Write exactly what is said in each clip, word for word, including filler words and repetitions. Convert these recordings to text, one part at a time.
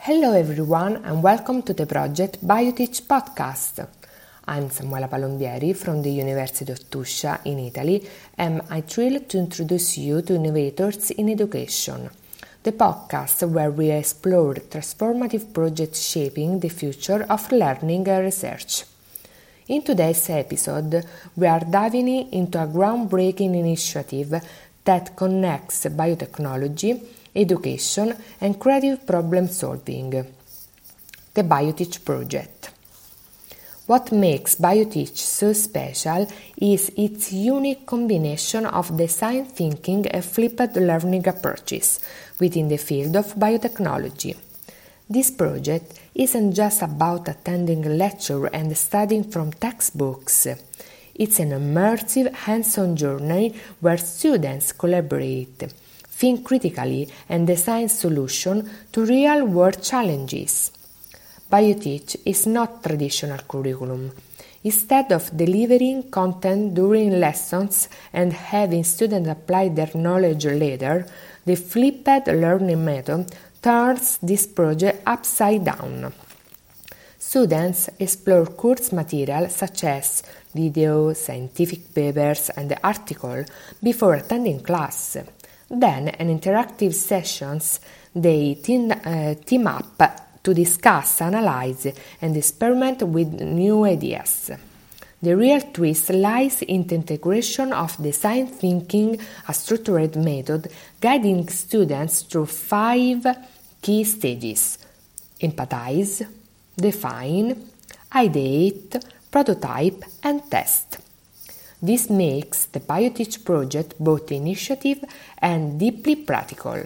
Hello everyone and welcome to the project BioTeach podcast. I'm Samuela Palombieri from the University of Tuscia in Italy and I'm thrilled to introduce you to Innovators in Education, the podcast where we explore transformative projects shaping the future of learning and research. In today's episode, we are diving into a groundbreaking initiative that connects biotechnology, education and creative problem solving, the BioTeach project. What makes BioTeach so special is its unique combination of design thinking and flipped learning approaches within the field of biotechnology. This project isn't just about attending a lecture and studying from textbooks. It's an immersive hands-on journey where students collaborate, think critically and design solutions to real-world challenges. BioTeach is not traditional curriculum. Instead of delivering content during lessons and having students apply their knowledge later, the flipped learning method turns this project upside down. Students explore course material such as videos, scientific papers and articles before attending class. Then, in interactive sessions, they team, uh, team up to discuss, analyze, and experiment with new ideas. The real twist lies in the integration of design thinking, a structured method guiding students through five key stages: empathize, define, ideate, prototype, and test. This makes the BioTeach project both initiative and deeply practical.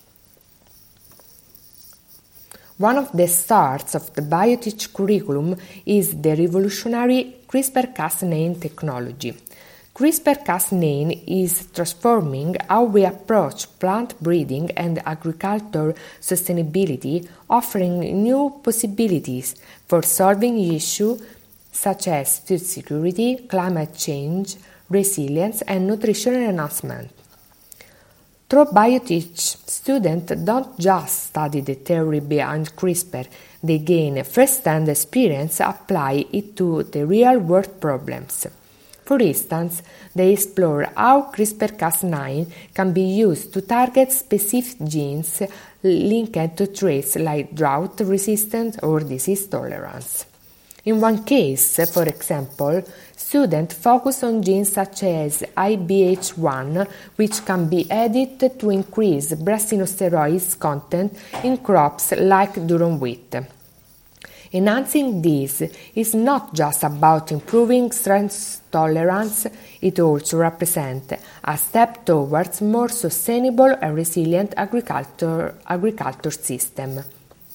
One of the starts of the BioTeach curriculum is the revolutionary CRISPR Cas nine technology. CRISPR Cas nine is transforming how we approach plant breeding and agriculture sustainability, offering new possibilities for solving issues such as food security, climate change, resilience, and nutrition enhancement. Through BioTeach, students don't just study the theory behind CRISPR, they gain first-hand experience and apply it to the real-world problems. For instance, they explore how CRISPR Cas nine can be used to target specific genes linked to traits like drought resistance or disease tolerance. In one case, for example, students focus on genes such as I B H one, which can be edited to increase brassinosteroids content in crops like durum wheat. Enhancing this is not just about improving stress tolerance, it also represents a step towards more sustainable and resilient agriculture, agriculture system.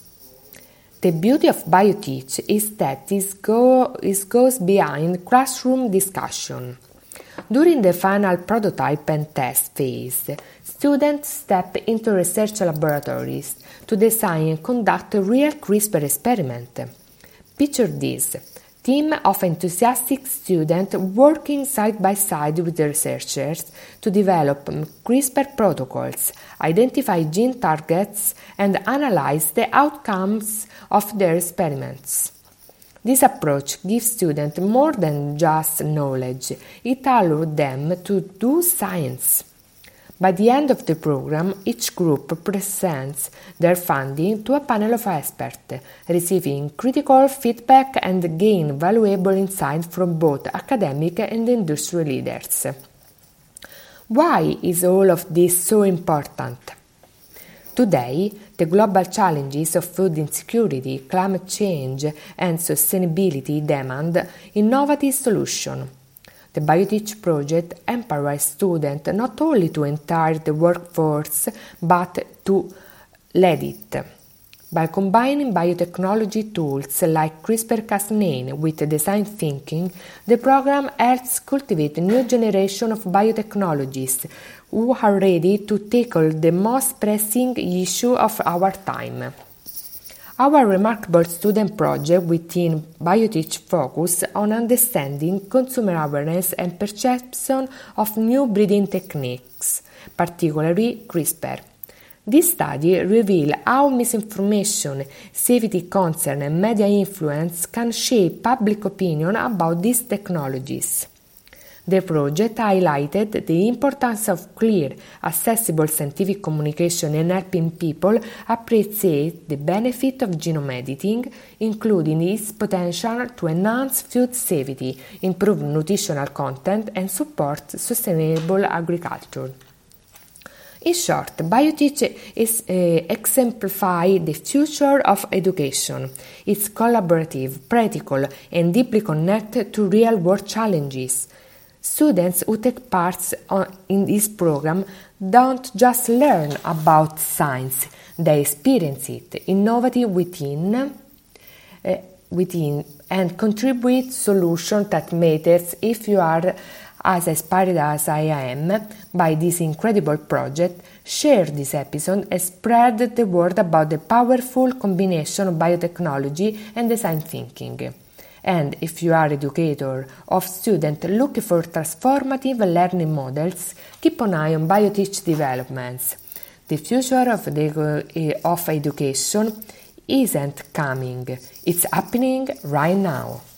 The beauty of BioTeach is that this, go, this goes beyond classroom discussion. During the final prototype and test phase, students step into research laboratories to design and conduct a real CRISPR experiment. Picture this: team of enthusiastic students working side by side with the researchers to develop CRISPR protocols, identify gene targets, and analyze the outcomes of their experiments. This approach gives students more than just knowledge, it allows them to do science. By the end of the program, each group presents their findings to a panel of experts, receiving critical feedback and gain valuable insight from both academic and industry leaders. Why is all of this so important? Today, the global challenges of food insecurity, climate change, and sustainability demand innovative solutions. The BioTeach project empowers students not only to enter the workforce, but to lead it. By combining biotechnology tools like CRISPR Cas nine with design thinking, the program helps cultivate a new generation of biotechnologists who are ready to tackle the most pressing issue of our time. Our remarkable student project within BioTeach focus on understanding consumer awareness and perception of new breeding techniques, particularly CRISPR. This study reveals how misinformation, safety concern, and media influence can shape public opinion about these technologies. The project highlighted the importance of clear, accessible scientific communication and helping people appreciate the benefit of genome editing, including its potential to enhance food safety, improve nutritional content, and support sustainable agriculture. In short, BioTeach is, uh, exemplifies the future of education. It's collaborative, practical, and deeply connected to real-world challenges. Students who take part in this program don't just learn about science, they experience it, innovate within, uh, within and contribute solutions that matters. If you are as inspired as I am by this incredible project, share this episode and spread the word about the powerful combination of biotechnology and design thinking. And if you are an educator or student looking for transformative learning models, keep an eye on BioTeach developments. The future of, the, of education isn't coming, it's happening right now.